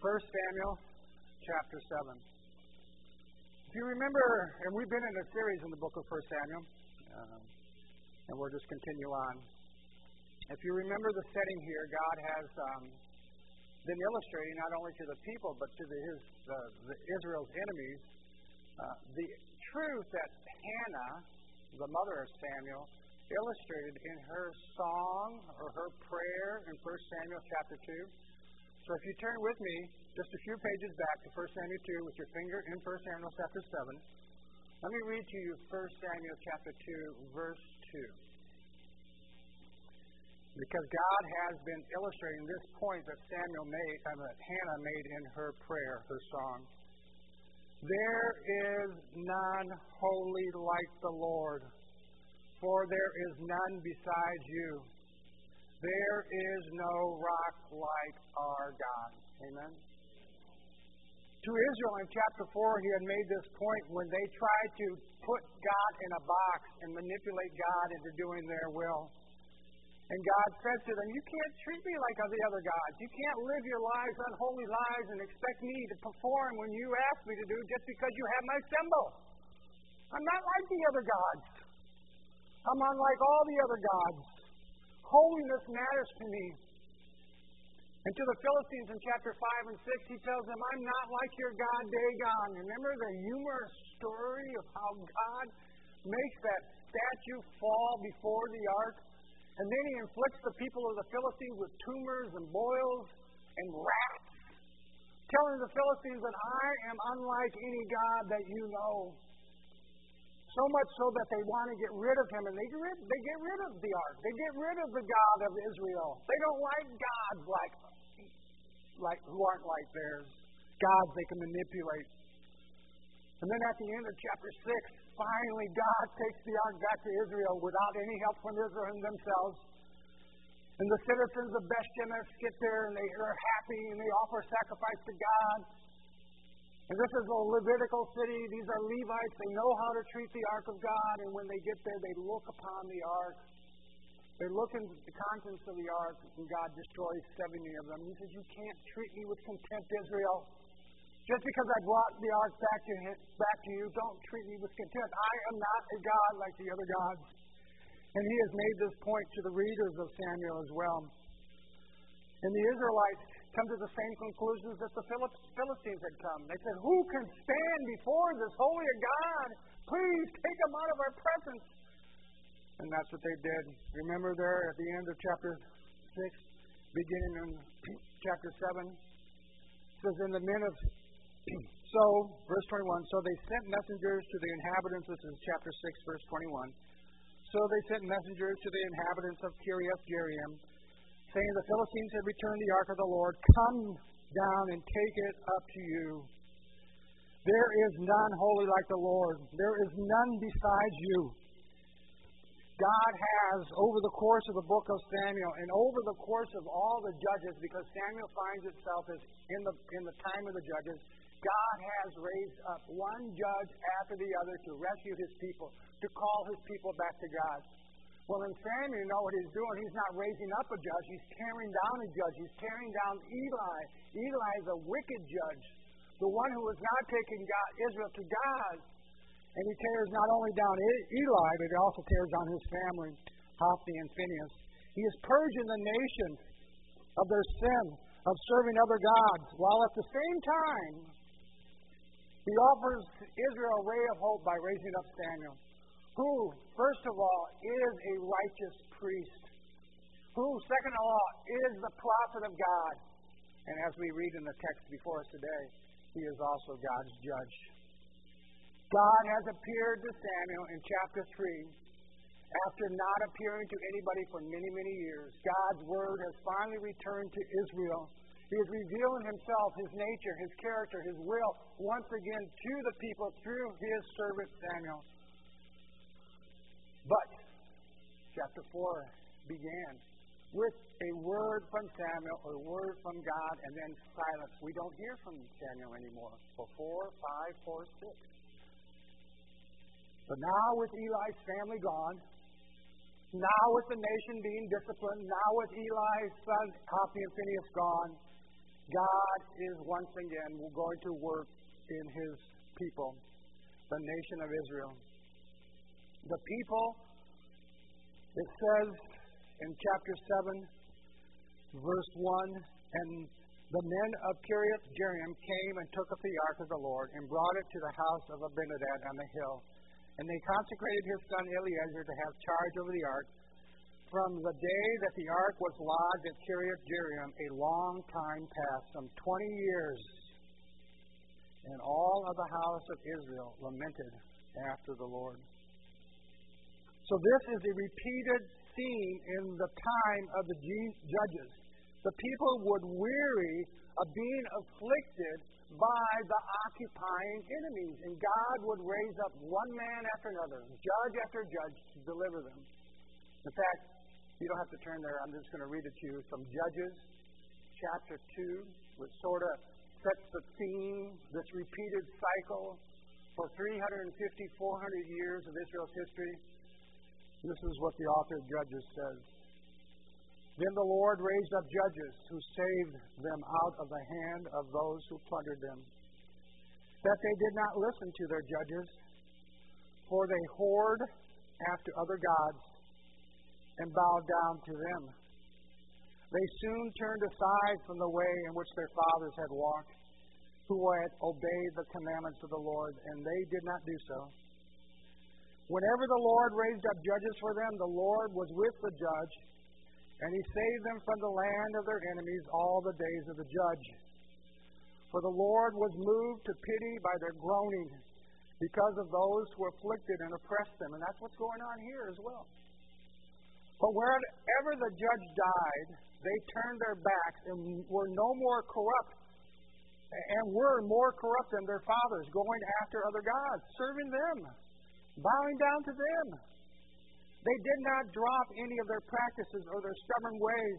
1 Samuel chapter 7. If you remember, and we've been in a series in the book of 1 Samuel, and we'll just continue on. If you remember the setting here, God has been illustrating not only to the people but to Israel's enemies the truth that Hannah, the mother of Samuel, illustrated in her song or her prayer in 1 Samuel chapter 2. So if you turn with me just a few pages back to 1 Samuel 2 with your finger in 1 Samuel chapter 7, let me read to you 1 Samuel chapter 2, verse 2. Because God has been illustrating this point that that Hannah made in her prayer, her song. There is none holy like the Lord, for there is none besides you. There is no rock like our God. Amen. To Israel in chapter 4, he had made this point when they tried to put God in a box and manipulate God into doing their will. And God said to them, you can't treat me like the other gods. You can't live your lives, unholy lives, and expect me to perform when you ask me to do just because you have my symbol. I'm not like the other gods. I'm unlike all the other gods. Holiness matters to me. And to the Philistines in chapter 5 and 6, he tells them, I'm not like your God Dagon. Remember the humorous story of how God makes that statue fall before the ark? And then he inflicts the people of the Philistines with tumors and boils and rats, telling the Philistines that I am unlike any God that you know. So much so that they want to get rid of him, and they get rid of the ark. They get rid of the God of Israel. They don't like gods like who aren't like theirs. Gods they can manipulate. And then at the end of chapter 6, finally God takes the ark back to Israel without any help from Israel themselves. And the citizens of Beth-Shemesh get there, and they are happy, and they offer sacrifice to God. And this is a Levitical city. These are Levites. They know how to treat the ark of God. And when they get there, they look upon the ark. They look into the contents of the ark, and God destroys 70 of them. He says, you can't treat me with contempt, Israel. Just because I brought the ark back to you, don't treat me with contempt. I am not a God like the other gods. And he has made this point to the readers of Samuel as well. And the Israelites come to the same conclusions that the Philistines had come. They said, who can stand before this holy God? Please take him out of our presence. And that's what they did. Remember there at the end of chapter 6, beginning in chapter 7, it says, in the men of... verse 21, so they sent messengers to the inhabitants, this is chapter 6, verse 21. So they sent messengers to the inhabitants of Kiriath-Jearim, saying, the Philistines have returned the ark of the Lord. Come down and take it up to you. There is none holy like the Lord. There is none besides you. God has, over the course of the book of Samuel and over the course of all the judges, because Samuel finds itself as in the time of the judges, God has raised up one judge after the other to rescue his people, to call his people back to God. Well, in Samuel, you know what he's doing. He's not raising up a judge. He's tearing down a judge. He's tearing down Eli. Eli is a wicked judge, the one who has not taken Israel to God. And he tears not only down Eli, but he also tears down his family, Hophni and Phinehas. He is purging the nation of their sin, of serving other gods, while at the same time, he offers Israel a ray of hope by raising up Samuel, who, first of all, is a righteous priest, who, second of all, is the prophet of God. And as we read in the text before us today, he is also God's judge. God has appeared to Samuel in chapter 3 after not appearing to anybody for many, many years. God's word has finally returned to Israel. He is revealing himself, his nature, his character, his will, once again to the people through his servant Samuel. But chapter 4 began with a word from Samuel, a word from God, and then silence. We don't hear from Samuel anymore for 4, 5, 4, 6. But now with Eli's family gone, now with the nation being disciplined, now with Eli's son Hophni and Phinehas gone, God is once again going to work in His people, the nation of Israel. The people, it says in chapter 7, verse 1, and the men of Kiriath Jearim came and took up the ark of the Lord and brought it to the house of Abinadab on the hill. And they consecrated his son Eleazar to have charge over the ark. From the day that the ark was lodged at Kiriath Jearim, a long time passed, some 20 years. And all of the house of Israel lamented after the Lord. So this is a repeated theme in the time of the judges. The people would weary of being afflicted by the occupying enemies. And God would raise up one man after another, judge after judge, to deliver them. In fact, you don't have to turn there. I'm just going to read it to you. From Judges chapter 2, which sort of sets the theme, this repeated cycle for 350, 400 years of Israel's history. This is what the author of Judges says. Then the Lord raised up judges who saved them out of the hand of those who plundered them, that they did not listen to their judges, for they whored after other gods and bowed down to them. They soon turned aside from the way in which their fathers had walked, who had obeyed the commandments of the Lord, and they did not do so. Whenever the Lord raised up judges for them, the Lord was with the judge, and he saved them from the land of their enemies all the days of the judge. For the Lord was moved to pity by their groaning because of those who afflicted and oppressed them. And that's what's going on here as well. But wherever the judge died, they turned their backs and were no more corrupt, and were more corrupt than their fathers, going after other gods, serving them, bowing down to them. They did not drop any of their practices or their stubborn ways.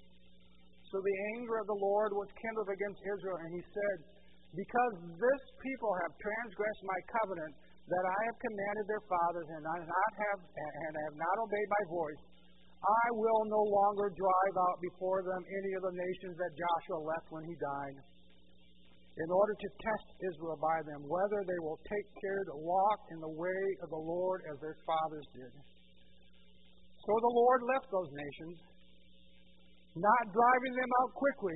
So the anger of the Lord was kindled against Israel, and he said, because this people have transgressed my covenant that I have commanded their fathers, and have not obeyed my voice, I will no longer drive out before them any of the nations that Joshua left when he died, in order to test Israel by them, whether they will take care to walk in the way of the Lord as their fathers did. So the Lord left those nations, not driving them out quickly,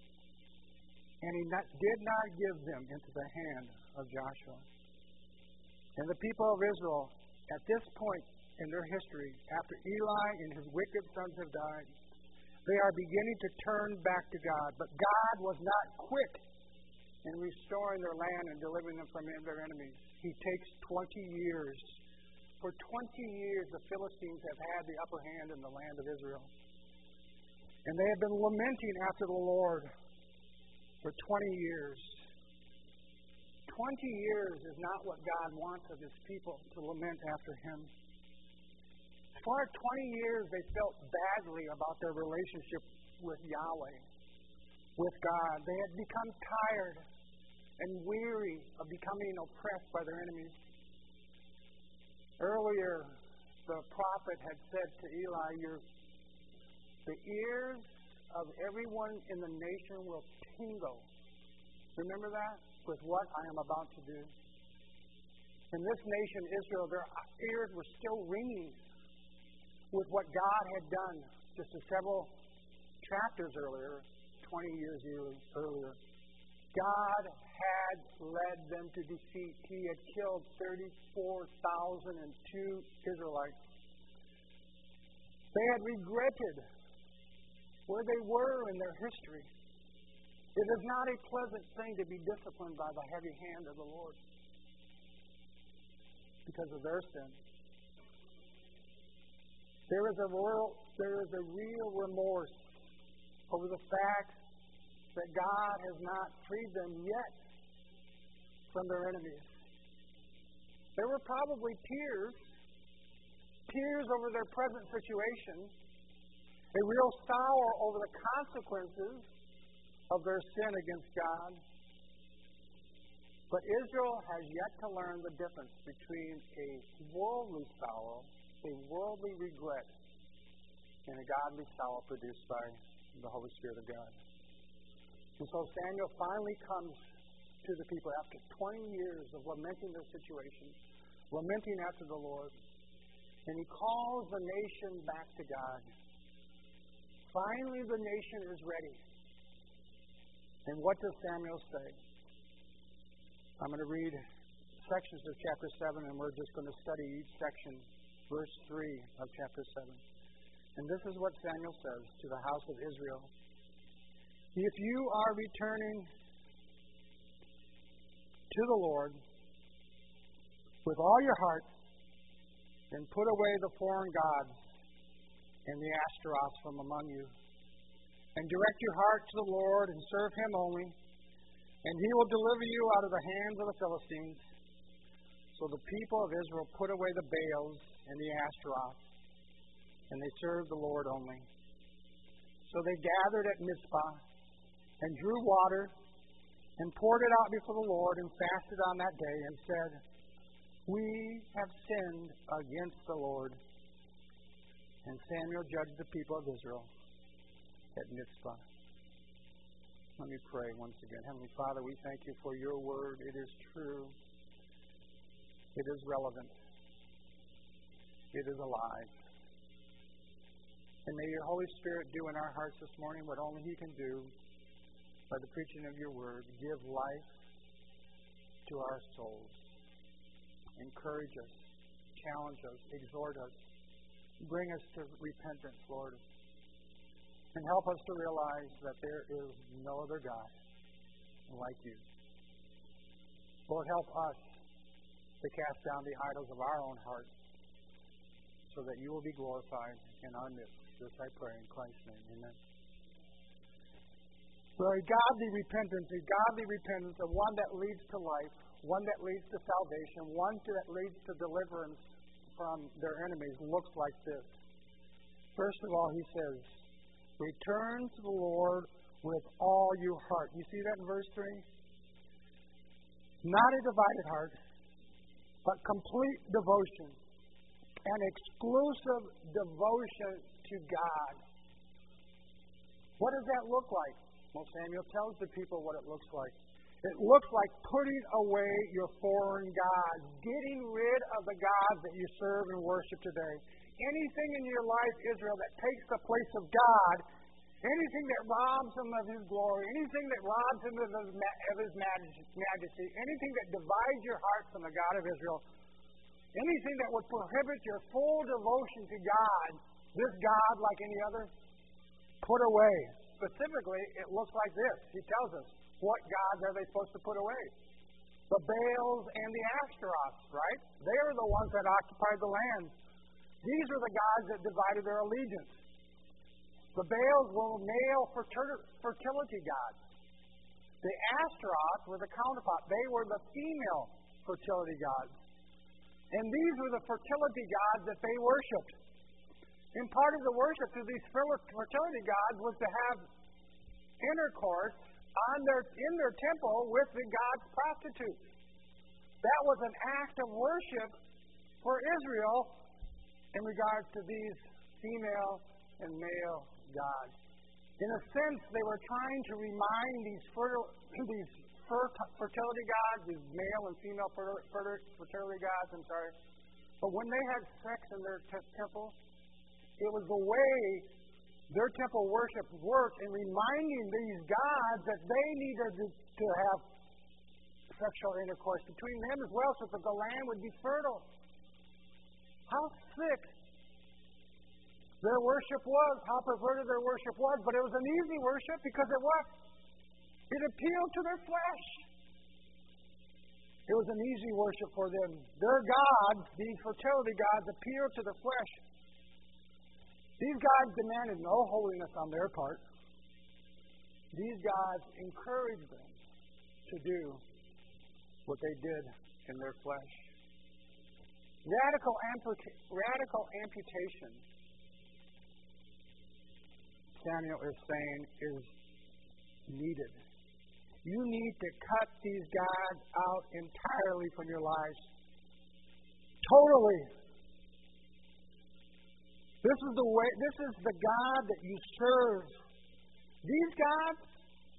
and he did not give them into the hand of Joshua. And the people of Israel, at this point in their history, after Eli and his wicked sons have died, they are beginning to turn back to God. But God was not quick in restoring their land and delivering them from their enemies. He takes 20 years. For 20 years, the Philistines have had the upper hand in the land of Israel. And they have been lamenting after the Lord for 20 years. 20 years is not what God wants of His people, to lament after Him. For 20 years, they felt badly about their relationship with Yahweh, with God. They had become tired and weary of becoming oppressed by their enemies. Earlier, the prophet had said to Eli, the ears of everyone in the nation will tingle. Remember that? With what I am about to do. In this nation, Israel, their ears were still ringing with what God had done just several chapters earlier, 20 years earlier. God had led them to defeat. He had killed 34,002 Israelites. They had regretted where they were in their history. It is not a pleasant thing to be disciplined by the heavy hand of the Lord because of their sin. There is a real remorse over the fact that God has not freed them yet from their enemies. There were probably tears over their present situation, a real sorrow over the consequences of their sin against God. But Israel has yet to learn the difference between a worldly sorrow, a worldly regret, and a godly sorrow produced by the Holy Spirit of God. And so Samuel finally comes to the people after 20 years of lamenting their situation, lamenting after the Lord, and he calls the nation back to God. Finally, the nation is ready. And what does Samuel say? I'm going to read sections of chapter 7, and we're just going to study each section, verse 3 of chapter 7. And this is what Samuel says to the house of Israel. If you are returning to the Lord with all your heart, then put away the foreign gods and the Ashtaroths from among you, and direct your heart to the Lord and serve Him only, and He will deliver you out of the hands of the Philistines. So the people of Israel put away the Baals and the Ashtaroths, and they served the Lord only. So they gathered at Mizpah and drew water and poured it out before the Lord and fasted on that day and said, "We have sinned against the Lord." And Samuel judged the people of Israel at Mizpah. Let me pray once again. Heavenly Father, we thank you for your word. It is true. It is relevant. It is alive. And may your Holy Spirit do in our hearts this morning what only He can do by the preaching of your word. Give life to our souls. Encourage us, challenge us, exhort us, bring us to repentance, Lord, and help us to realize that there is no other God like you. Lord, help us to cast down the idols of our own hearts so that you will be glorified in our midst. This I pray in Christ's name. Amen. Well, a godly repentance, of one that leads to life, one that leads to salvation, one that leads to deliverance from their enemies, looks like this. First of all, he says, return to the Lord with all your heart. You see that in verse 3? Not a divided heart, but complete devotion. An exclusive devotion to God. What does that look like? Well, Samuel tells the people what it looks like. It looks like putting away your foreign gods, getting rid of the gods that you serve and worship today. Anything in your life, Israel, that takes the place of God, anything that robs Him of His glory, anything that robs Him of His majesty, anything that divides your heart from the God of Israel, anything that would prohibit your full devotion to God, this God like any other, put away. Specifically, it looks like this. He tells us, what gods are they supposed to put away? The Baals and the Ashtaroths, right? They are the ones that occupied the land. These are the gods that divided their allegiance. The Baals were male fertility gods. The Ashtaroths were the counterpart. They were the female fertility gods. And these were the fertility gods that they worshipped. And part of the worship to these fertility gods was to have intercourse in their temple with the god's prostitutes. That was an act of worship for Israel in regards to these female and male gods. In a sense, they were trying to remind these fertility gods, these male and female fertility gods, but when they had sex in their temple, it was the way their temple worship worked in reminding these gods that they needed to have sexual intercourse between them as well so that the land would be fertile. How sick their worship was, how perverted their worship was, but it was an easy worship because it what? It appealed to their flesh. It was an easy worship for them. Their gods, these fertility gods, appealed to the flesh. These gods demanded no holiness on their part. These gods encouraged them to do what they did in their flesh. Radical amputation, Samuel is saying, is needed. You need to cut these gods out entirely from your lives. Totally. This is the God that you serve. These gods,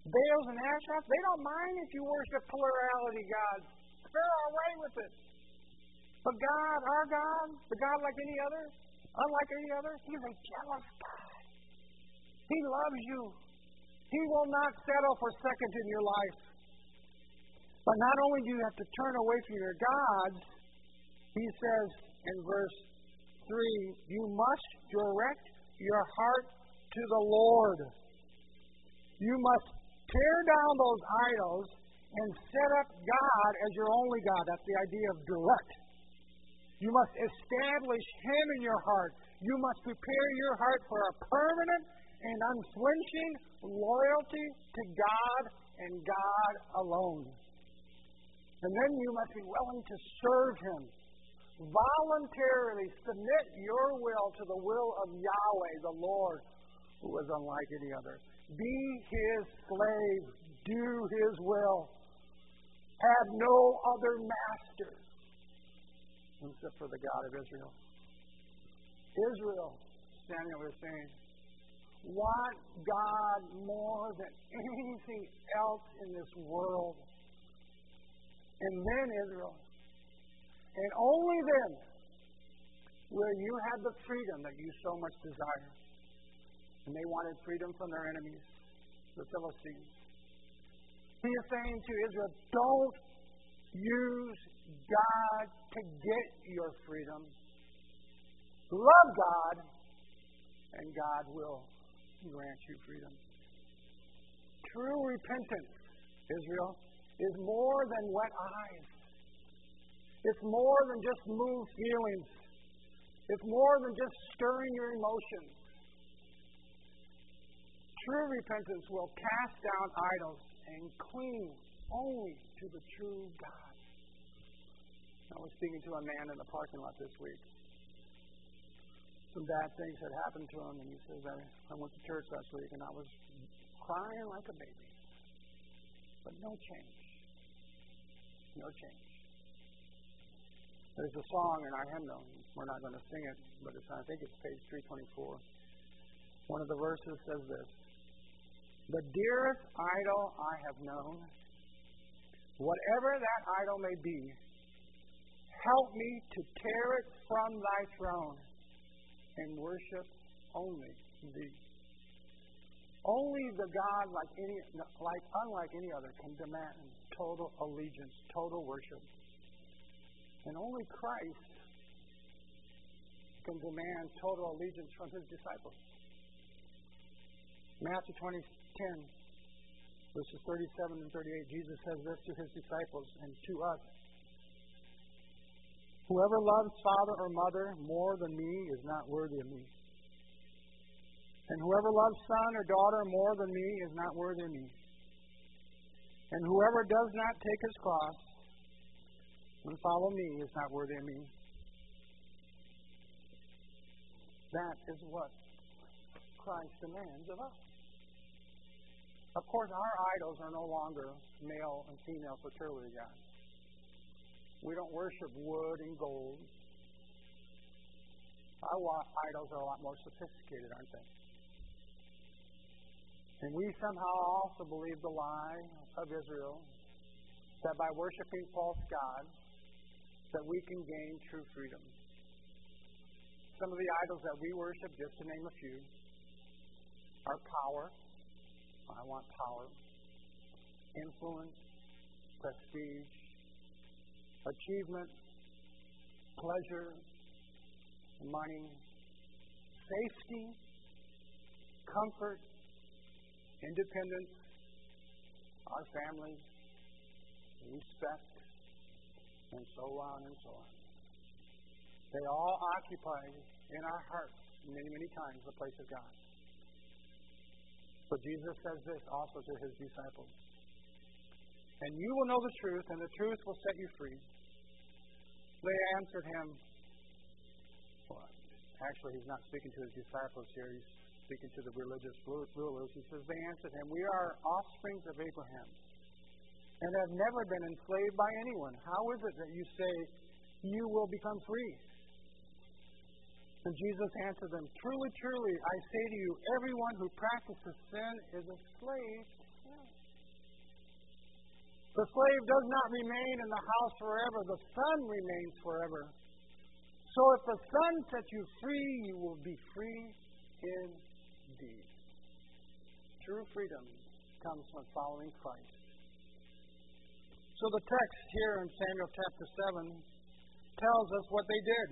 Baals and Ashtaroth, they don't mind if you worship plurality gods. They're all right with it. But God, our God, the God like any other, unlike any other, He's a jealous God. He loves you. He will not settle for second in your life. But not only do you have to turn away from your gods, He says in verse 3, you must direct your heart to the Lord. You must tear down those idols and set up God as your only God. That's the idea of direct. You must establish Him in your heart. You must prepare your heart for a permanent and unflinching loyalty to God and God alone. And then you must be willing to serve Him. Voluntarily submit your will to the will of Yahweh, the Lord, who is unlike any other. Be His slave. Do His will. Have no other master except for the God of Israel. Israel, Samuel is saying, want God more than anything else in this world. And then Israel, and only then will you have the freedom that you so much desire. And they wanted freedom from their enemies, the Philistines. He is saying to Israel, don't use God to get your freedom. Love God, and God will grant you freedom. True repentance, Israel, is more than wet eyes. It's more than just moved feelings. It's more than just stirring your emotions. True repentance will cast down idols and cling only to the true God. I was speaking to a man in the parking lot this week. Some bad things had happened to him, and he says, I went to church last week, and I was crying like a baby. But no change. No change. There's a song in our hymnal. We're not going to sing it, but I think it's page 324. One of the verses says this: the dearest idol I have known, whatever that idol may be, help me to tear it from thy throne and worship only thee. Only the God unlike any other can demand total allegiance, total worship. And only Christ can demand total allegiance from His disciples. Matthew 20:10, verses 37 and 38, Jesus says this to His disciples and to us: whoever loves father or mother more than me is not worthy of me. And whoever loves son or daughter more than me is not worthy of me. And whoever does not take his cross and follow me is not worthy of me. That is what Christ demands of us. Of course, our idols are no longer male and female fertility gods. We don't worship wood and gold. Our idols are a lot more sophisticated, aren't they? And we somehow also believe the lie of Israel that by worshiping false gods that we can gain true freedom. Some of the idols that we worship, just to name a few, are power. I want power. Influence, prestige, achievement, pleasure, money, safety, comfort, independence, our families, respect, and so on and so on. They all occupy in our hearts many, many times the place of God. But Jesus says this also to His disciples: and you will know the truth, and the truth will set you free. They answered Him. Well, actually, He's not speaking to His disciples here. He's speaking to the religious rulers. He says, they answered Him, we are offsprings of Abraham and have never been enslaved by anyone. How is it that you say you will become free? And Jesus answered them, truly, truly, I say to you, everyone who practices sin is a slave to sin. The slave does not remain in the house forever. The Son remains forever. So if the Son sets you free, you will be free indeed. True freedom comes from following Christ. So the text here in Samuel chapter 7 tells us what they did.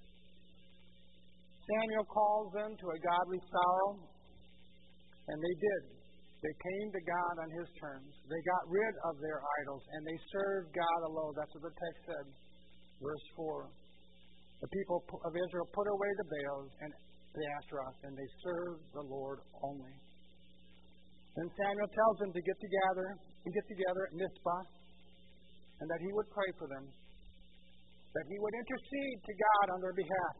Samuel calls them to a godly sorrow, and they did. They came to God on His terms. They got rid of their idols, and they served God alone. That's what the text said. Verse 4. The people of Israel put away the Baals and the Ashtaroth, and they served the Lord only. Then Samuel tells them to get together at Mizpah, and that he would pray for them, that he would intercede to God on their behalf.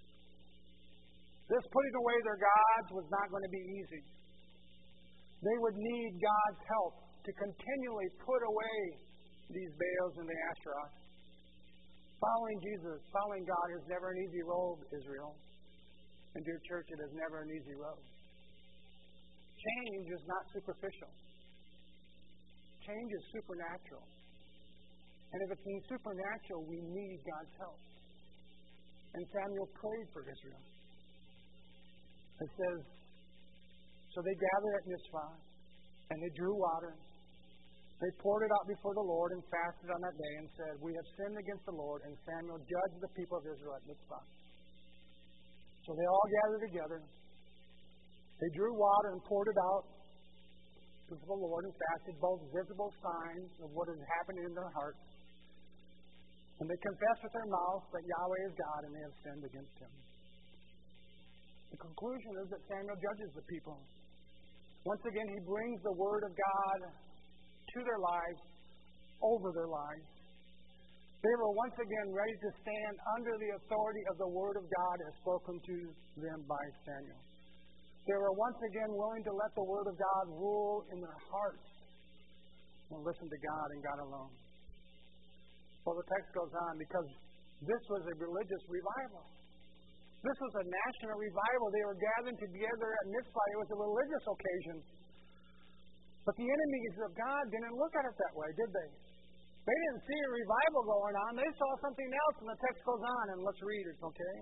This putting away their gods was not going to be easy. They would need God's help to continually put away these Baals and the Ashtaroth. Following Jesus, following God is never an easy road, Israel. And dear church, it is never an easy road. Change is not superficial. Change is supernatural. And if it's supernatural, we need God's help. And Samuel prayed for Israel. It says, so they gathered at Mizpah, and they drew water. They poured it out before the Lord and fasted on that day and said, we have sinned against the Lord. And Samuel judged the people of Israel at Mizpah. So they all gathered together. They drew water and poured it out before the Lord and fasted, both visible signs of what had happened in their hearts. And they confessed with their mouth that Yahweh is God and they have sinned against Him. The conclusion is that Samuel judges the people. Once again, he brings the Word of God to their lives, over their lives. They were once again ready to stand under the authority of the Word of God as spoken to them by Samuel. They were once again willing to let the Word of God rule in their hearts and listen to God and God alone. Well, the text goes on, because this was a religious revival. This was a national revival. They were gathered together at Mizpah. It was a religious occasion. But the enemies of God didn't look at it that way, did they? They didn't see a revival going on. They saw something else, and the text goes on, and let's read it, okay?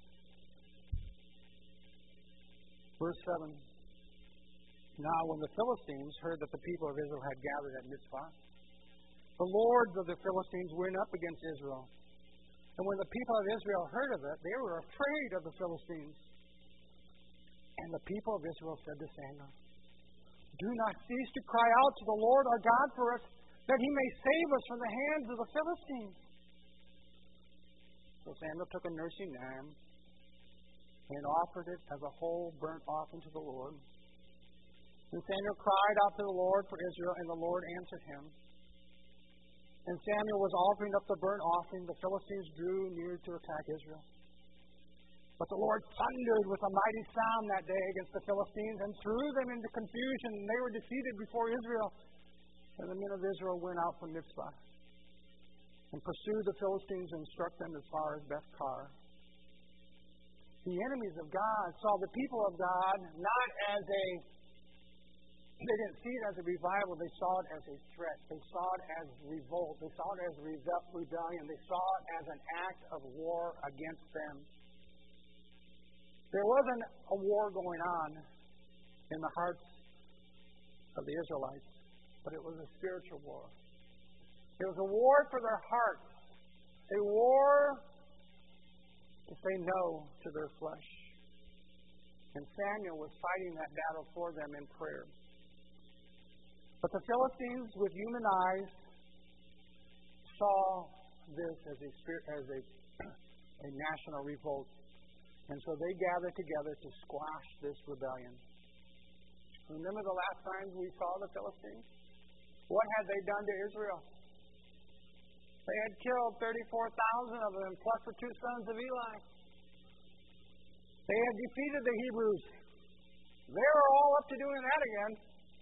Verse 7. Now, when the Philistines heard that the people of Israel had gathered at Mizpah, the lords of the Philistines went up against Israel. And when the people of Israel heard of it, they were afraid of the Philistines. And the people of Israel said to Samuel, do not cease to cry out to the Lord our God for us, that He may save us from the hands of the Philistines. So Samuel took a nursing lamb and offered it as a whole burnt offering to the Lord. And Samuel cried out to the Lord for Israel, and the Lord answered him. And Samuel was offering up the burnt offering. The Philistines drew near to attack Israel. But the Lord thundered with a mighty sound that day against the Philistines and threw them into confusion, and they were defeated before Israel. And the men of Israel went out from Mizpah and pursued the Philistines and struck them as far as Beth-car. The enemies of God saw the people of God not as they didn't see it as a revival. They saw it as a threat. They saw it as revolt. They saw it as rebellion. They saw it as an act of war against them. There wasn't a war going on in the hearts of the Israelites, but it was a spiritual war. It was a war for their hearts, a war to say no to their flesh. And Samuel was fighting that battle for them in prayer. But the Philistines, with human eyes, saw this as a national revolt. And so they gathered together to squash this rebellion. Remember the last time we saw the Philistines? What had they done to Israel? They had killed 34,000 of them, plus the two sons of Eli. They had defeated the Hebrews. They were all up to doing that again.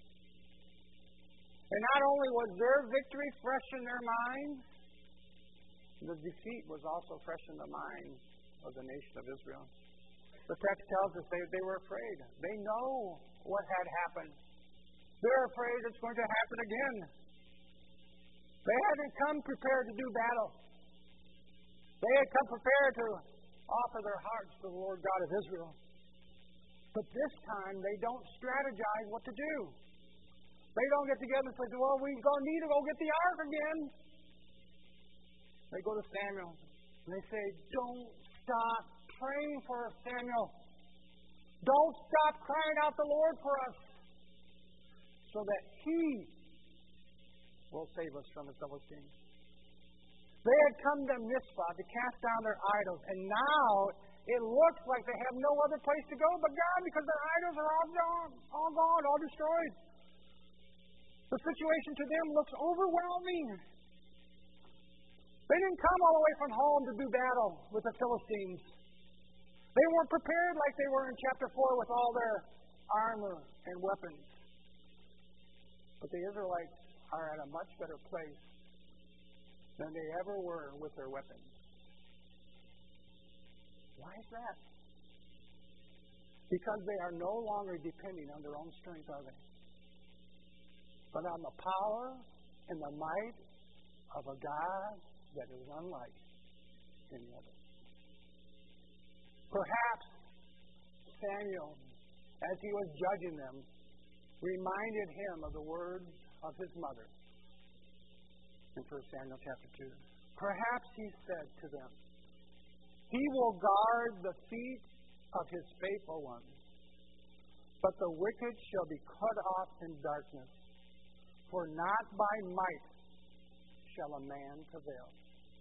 And not only was their victory fresh in their minds, the defeat was also fresh in the minds of the nation of Israel. The text tells us they were afraid. They know what had happened. They're afraid it's going to happen again. They hadn't come prepared to do battle. They had come prepared to offer their hearts to the Lord God of Israel. But this time, they don't strategize what to do. They don't get together and say, well, we're going to need to go get the ark again. They go to Samuel, and they say, don't stop praying for us, Samuel. Don't stop crying out the Lord for us, so that He will save us from the Philistines. They had come to Mizpah to cast down their idols, and now it looks like they have no other place to go but God, because their idols are all gone, all destroyed. The situation to them looks overwhelming. They didn't come all the way from home to do battle with the Philistines. They weren't prepared like they were in chapter 4 with all their armor and weapons. But the Israelites are at a much better place than they ever were with their weapons. Why is that? Because they are no longer depending on their own strength, are they? But on the power and the might of a God that is unlike any other. Perhaps Samuel, as he was judging them, reminded him of the words of his mother in 1 Samuel chapter 2. Perhaps he said to them, He will guard the feet of His faithful ones, but the wicked shall be cut off in darkness, for not by might shall a man prevail.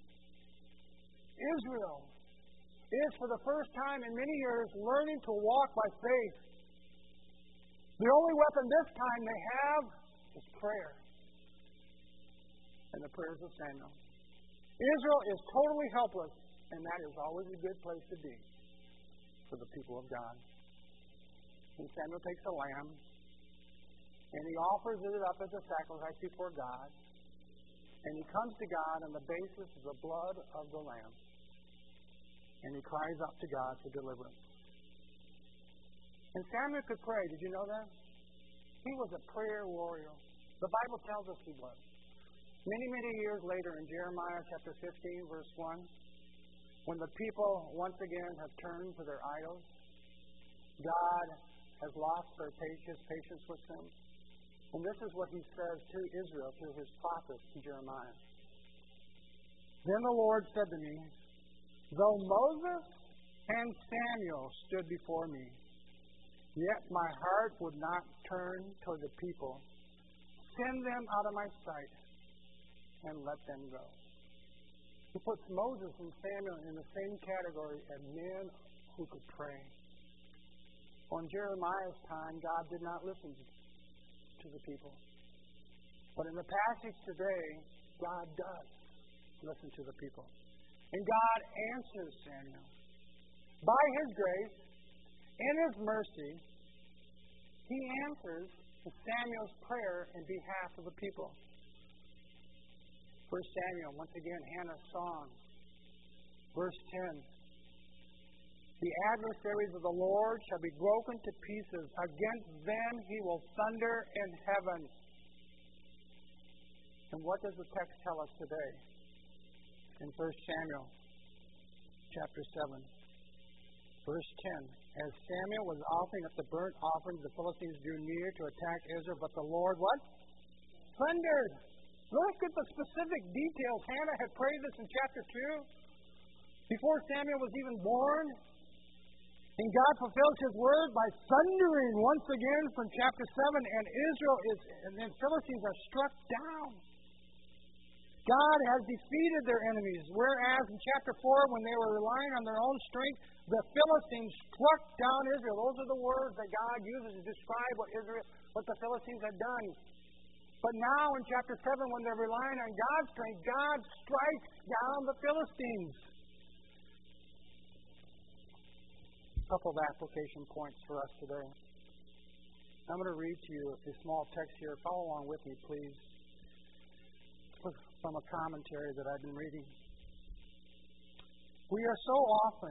Israel is, for the first time in many years, learning to walk by faith. The only weapon this time they have is prayer and the prayers of Samuel. Israel is totally helpless, and that is always a good place to be for the people of God. And Samuel takes a lamb, and he offers it up as a sacrifice before God. And he comes to God on the basis of the blood of the lamb. And he cries out to God for deliverance. And Samuel could pray. Did you know that? He was a prayer warrior. The Bible tells us he was. Many, many years later in Jeremiah chapter 15, verse 1, when the people once again have turned to their idols, God has lost his patience with them. And this is what He says to Israel, to His prophet Jeremiah. Then the Lord said to me, Though Moses and Samuel stood before me, yet my heart would not turn toward the people. Send them out of my sight and let them go. He puts Moses and Samuel in the same category as men who could pray. On Jeremiah's time, God did not listen to the people. But in the passage today, God does listen to the people. And God answers Samuel. By His grace and His mercy, He answers Samuel's prayer in behalf of the people. 1 Samuel, once again, Hannah's song. Verse 10. The adversaries of the Lord shall be broken to pieces. Against them He will thunder in heaven. And what does the text tell us today? In 1 Samuel chapter 7, verse 10. As Samuel was offering up the burnt offerings, the Philistines drew near to attack Israel, but the Lord, what? Thundered. Look at the specific details. Hannah had prayed this in chapter 2, before Samuel was even born. And God fulfills His word by thundering once again from chapter 7, and the Philistines are struck down. God has defeated their enemies, whereas in chapter 4, when they were relying on their own strength, the Philistines struck down Israel. Those are the words that God uses to describe what the Philistines had done. But now in chapter 7, when they're relying on God's strength, God strikes down the Philistines. A couple of application points for us today. I'm going to read to you a small text here. Follow along with me, please, from a commentary that I've been reading. We are so often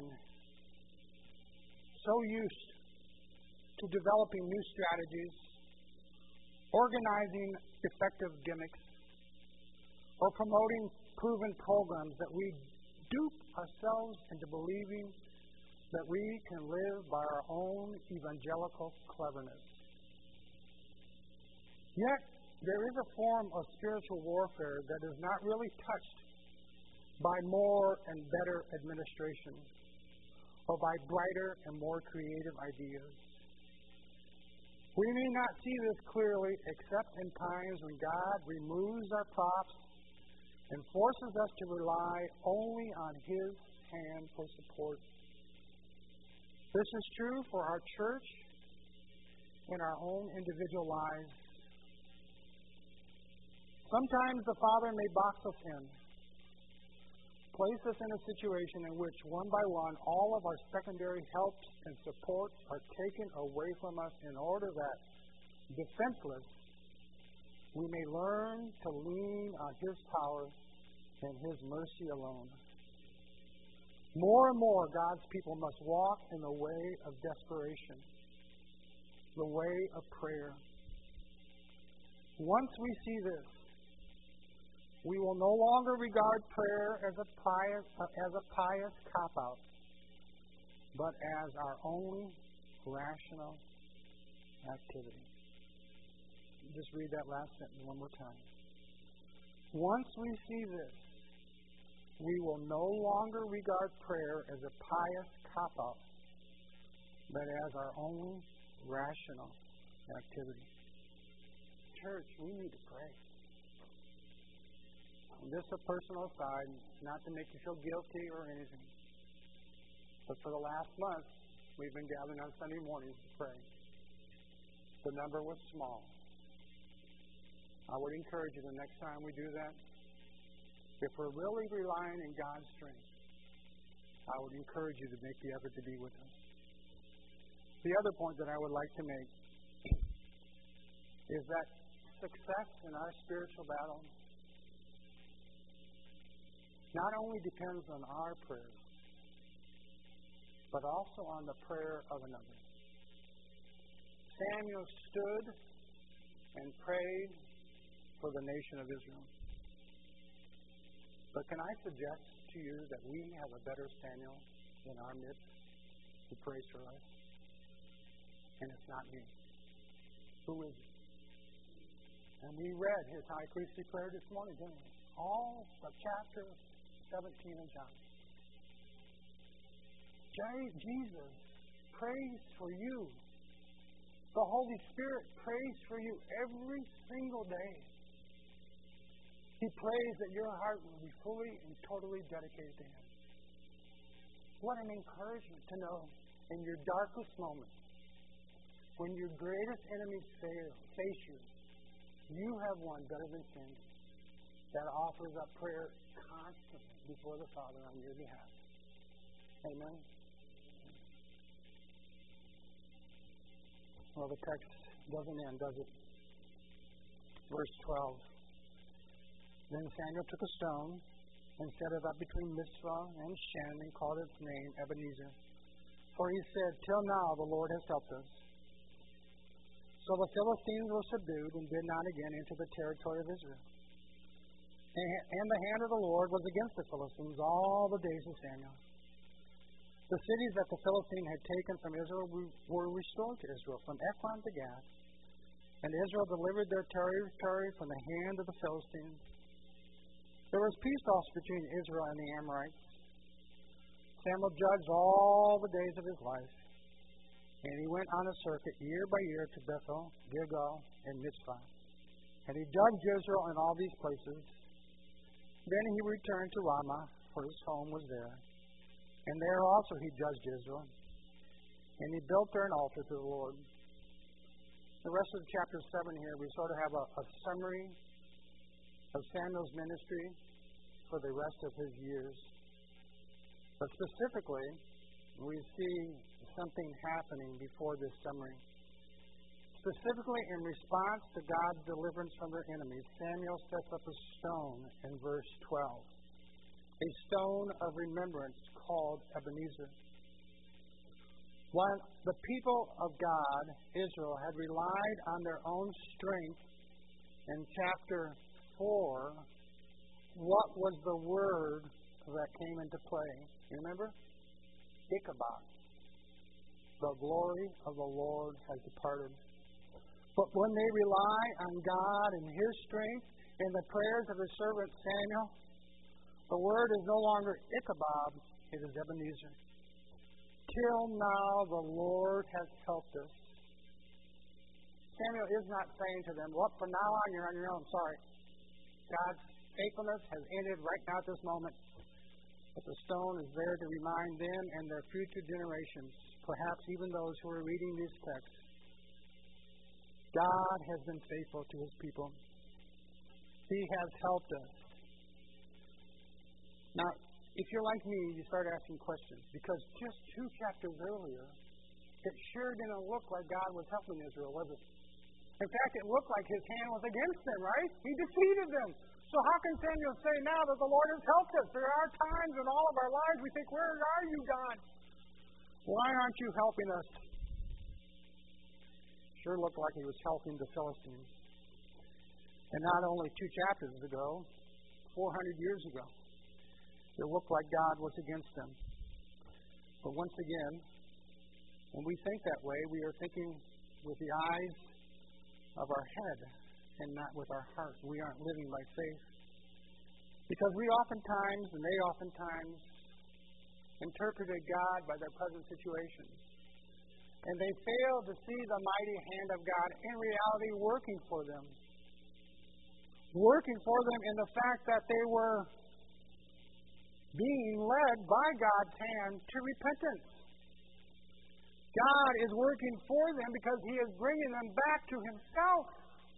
so used to developing new strategies, organizing effective gimmicks, or promoting proven programs that we dupe ourselves into believing that we can live by our own evangelical cleverness. Yet, there is a form of spiritual warfare that is not really touched by more and better administration or by brighter and more creative ideas. We may not see this clearly except in times when God removes our props and forces us to rely only on His hand for support. This is true for our church and our own individual lives. Sometimes the Father may box us in, place us in a situation in which, one by one, all of our secondary helps and supports are taken away from us in order that, defenseless, we may learn to lean on His power and His mercy alone. More and more, God's people must walk in the way of desperation, the way of prayer. Once we see this, we will no longer regard prayer as a pious cop-out, but as our only rational activity. Just read that last sentence one more time. Once we see this, we will no longer regard prayer as a pious cop-out, but as our only rational activity. Church, we need to pray. And this is a personal aside, not to make you feel guilty or anything. But for the last month, we've been gathering on Sunday mornings to pray. The number was small. I would encourage you the next time we do that, if we're really relying on God's strength, I would encourage you to make the effort to be with us. The other point that I would like to make is that success in our spiritual battle not only depends on our prayers, but also on the prayer of another. Samuel stood and prayed for the nation of Israel. But can I suggest to you that we have a better Samuel in our midst who prays for us? And it's not me. Who is it? And we read his high priestly prayer this morning, didn't we? All of chapter 17 of John. Jesus prays for you. The Holy Spirit prays for you every single day. He prays that your heart will be fully and totally dedicated to Him. What an encouragement to know in your darkest moments, when your greatest enemies face you, you have one better than sin that offers up prayer constantly before the Father on your behalf. Amen? Well, the text doesn't end, does it? Verse 12. Then Samuel took a stone and set it up between Mizpah and Shen and called its name Ebenezer. For he said, "Till now the Lord has helped us." So the Philistines were subdued and did not again enter the territory of Israel. And the hand of the Lord was against the Philistines all the days of Samuel. The cities that the Philistines had taken from Israel were restored to Israel, from Ekron to Gath. And Israel delivered their territory from the hand of the Philistines. There was peace also between Israel and the Amorites. Samuel judged all the days of his life, and he went on a circuit year by year to Bethel, Gilgal, and Mizpah. And he judged Israel in all these places. Then he returned to Ramah, for his home was there. And there also he judged Israel. And he built there an altar to the Lord. The rest of chapter 7 here, we sort of have a summary of Samuel's ministry for the rest of his years. But specifically, we see something happening before this summary. Specifically, in response to God's deliverance from their enemies, Samuel sets up a stone in verse 12. A stone of remembrance called Ebenezer. While the people of God, Israel, had relied on their own strength in chapter 4 was the word that came into play. You remember? Ichabod. The glory of the Lord has departed. But when they rely on God and His strength and the prayers of His servant Samuel, the word is no longer Ichabod, it is Ebenezer. Till now the Lord has helped us. Samuel is not saying to them, well, from now on you're on your own. Sorry. God's faithfulness has ended right now at this moment. But the stone is there to remind them and their future generations, perhaps even those who are reading these texts. God has been faithful to His people. He has helped us. Now, if you're like me, you start asking questions. Because just 2 chapters earlier, it sure didn't look like God was helping Israel, was it? In fact, it looked like His hand was against them, right? He defeated them. So how can Samuel say now that the Lord has helped us? There are times in all of our lives we think, where are you, God? Why aren't you helping us? Sure looked like He was helping the Philistines. And not only 2 chapters ago, 400 years ago, it looked like God was against them. But once again, when we think that way, we are thinking with the eyes of our head and not with our heart. We aren't living by faith. Because we oftentimes, and they oftentimes, interpreted God by their present situations. And they fail to see the mighty hand of God in reality working for them. Working for them in the fact that they were being led by God's hand to repentance. God is working for them because He is bringing them back to Himself.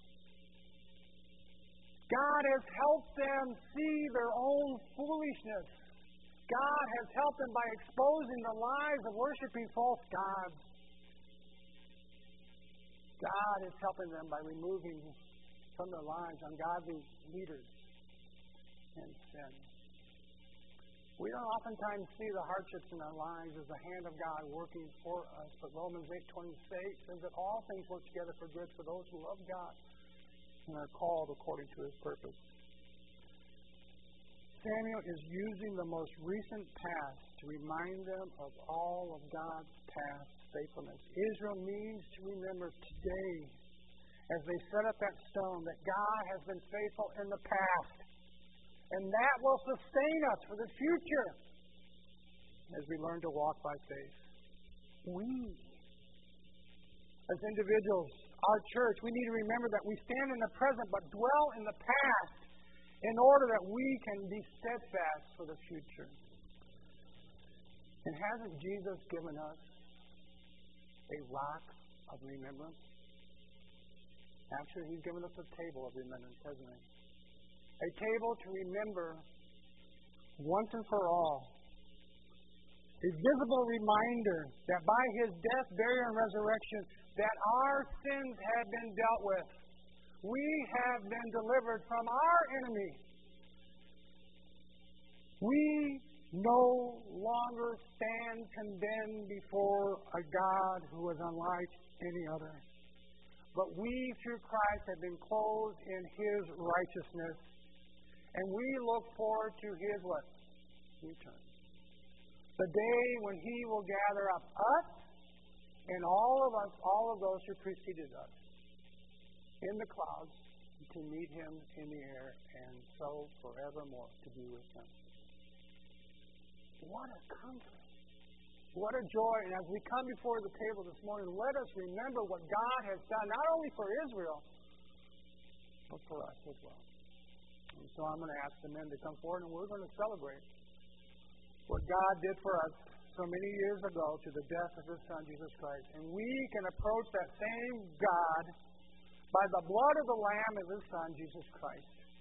God has helped them see their own foolishness. God has helped them by exposing the lies of worshiping false gods. God is helping them by removing from their lives ungodly leaders and sin. We don't oftentimes see the hardships in our lives as the hand of God working for us, but Romans 8:28 says that all things work together for good for those who love God and are called according to His purpose. Samuel is using the most recent past to remind them of all of God's past faithfulness. Israel needs to remember today, as they set up that stone, that God has been faithful in the past. And that will sustain us for the future as we learn to walk by faith. We, as individuals, our church, we need to remember that we stand in the present but dwell in the past in order that we can be steadfast for the future. And hasn't Jesus given us a rock of remembrance? Actually, He's given us a table of remembrance, hasn't He? A table to remember once and for all. A visible reminder that by His death, burial, and resurrection, that our sins have been dealt with. We have been delivered from our enemy. We no longer stand condemned before a God who is unlike any other. But we, through Christ, have been clothed in His righteousness. And we look forward to His what? Return. The day when He will gather up us and all of us, all of those who preceded us, in the clouds to meet Him in the air and so forevermore to be with Him. What a comfort. What a joy. And as we come before the table this morning, let us remember what God has done, not only for Israel, but for us as well. And so I'm going to ask the men to come forward, and we're going to celebrate what God did for us so many years ago to the death of His Son, Jesus Christ. And we can approach that same God by the blood of the Lamb of His Son, Jesus Christ.